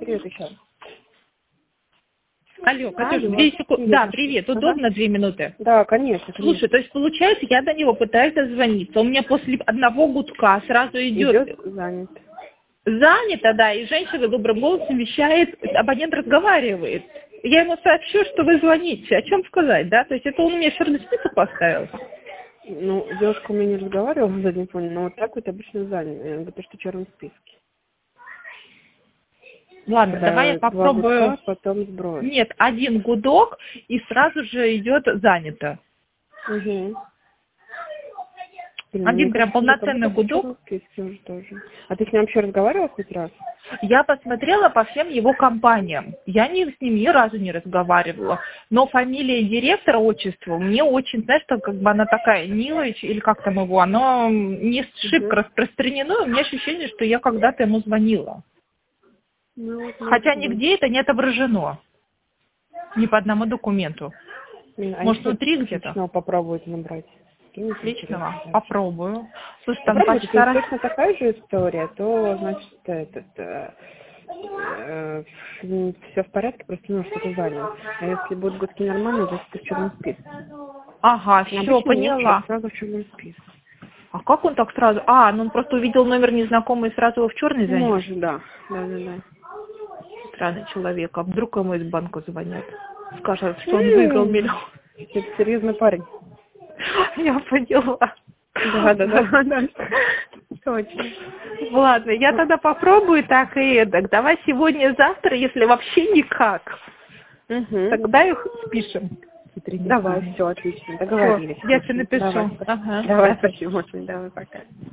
привет еще раз. Алло, Катюш, 2 секунды. Да, привет. Удобно 2 минуты? Да, конечно. Слушай, то есть получается, я до него пытаюсь дозвониться. У меня после одного гудка сразу идет занят. Занято, да, и женщина добрым голосом вещает, абонент разговаривает. Я ему сообщу, что вы звоните. О чем сказать, да? То есть это он мне черный список поставил. Ну, девушка у меня не разговаривала в заднем фоне, но вот так вот обычно занят, потому что в черном списке. Ладно, Когда давай я попробую. 2 гудка, потом сброс. Нет, 1 гудок, и сразу же идет занято. Угу. Один прям полноценный гудок. Уже тоже. А ты с ним вообще разговаривала хоть раз? Я посмотрела по всем его компаниям. Я с ним ни разу не разговаривала. Но фамилия директора, отчество, мне очень, знаешь, что как бы она такая, Нилович, или как там его, оно не шибко распространено. У меня ощущение, что я когда-то ему звонила. Ну, вот, Хотя нигде это не отображено. Ни по одному документу. Может, внутри где-то? Личного попробовать набрать. Личного? Попробую. Слушай, там попробуйте, почта... если точно такая же история, то, значит, все в порядке, просто ну, что-то занят. А если будут гудки нормальные, значит, ты в черном списке. Ага, все, поняла. Сразу в черном списке. А как он так сразу? Ну он просто увидел номер незнакомый и сразу его в черный занес? Может, да. Да. Странный человек. А вдруг ему из банка звонят? Скажут, что он выиграл миллион. Это серьезный парень. Я поняла. Да. Точно. Ладно, я тогда попробую так и эдак. Давай сегодня-завтра, если вообще никак. Тогда их спишем. Давай, все, отлично, договорились. Всё, я тебе напишу. Давай, спасибо очень, давай, пока.